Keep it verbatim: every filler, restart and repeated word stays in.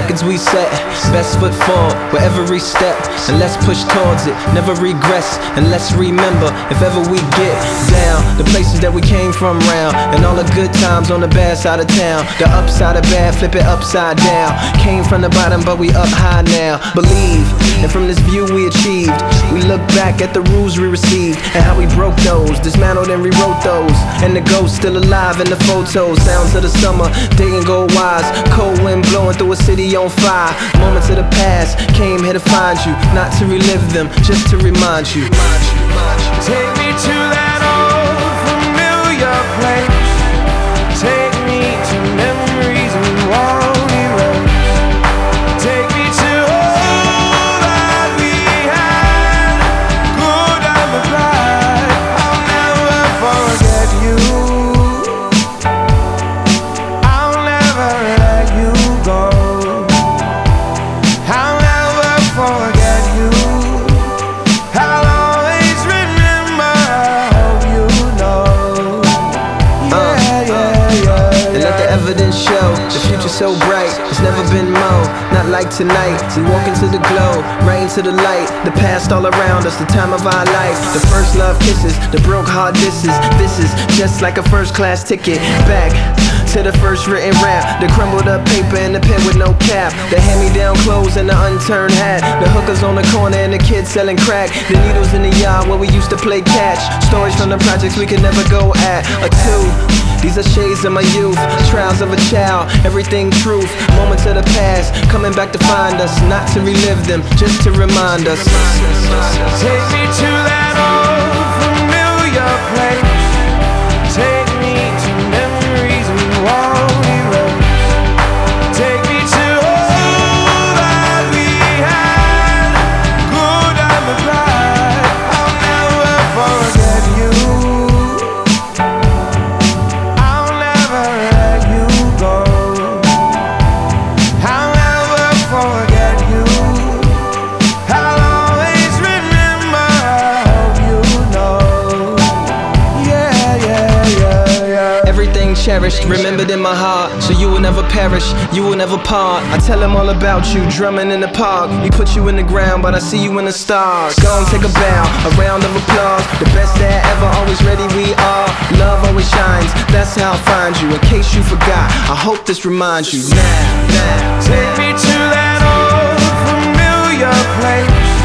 records we set, best foot forward with every step, and let's push towards it, never regress, and let's remember if ever we get down, the places that we came from round, and all the good times on the bad side of town. The upside of bad, flip it upside down. Came from the bottom but we up high now. Believe, and from this view we achieved. We look back at the rules we received, and how we broke those, dismantled and rewrote those, and the ghost still alive in the photos. Sounds of the summer, day and gold wise, cold wind blowing through a city on fire. Moments of the past, came here to find you, not to relive them, just to remind you. Take me to that old familiar place. Take me to memories we won't erase. Take me to all that we had, good and the bad. I'll never forget you. I'll never let you go. I'll never forget you. I'll always remember. I hope you know. Yeah, yeah, yeah. And let the evidence show, the future's so bright, it's never been more, not like tonight. We walk into the glow, right into the light, the past all around us, the time of our life. The first love kisses, the broke heart disses. This is just like a first class ticket back to the first written rap, the crumbled up paper and the pen with no cap, the hand-me-down clothes and the unturned hat, the hookers on the corner and the kids selling crack, the needles in the yard where we used to play catch, stories from the projects we could never go at. A two, these are shades of my youth, trials of a child, everything truth, moments of the past, coming back to find us, not to relive them, just to remind us. Take me to that old familiar place. Take me to memories we won't erase. Take me to all that we had, good and the bad. I'll never forget you. I'll never let you go. I'll never forget you. I'll always remember. I hope you know. Yeah, yeah, yeah, yeah. Everything cherished, remembered in my heart, so you will never perish, you will never part. I tell them all about you, drumming in the park. We put you in the ground, but I see you in the stars. Go and take a bow, a round of applause. The best that ever, always ready we are. Love always shines, that's how I find you. In case you forgot, I hope this reminds you. Now, now. Take me to that old familiar place.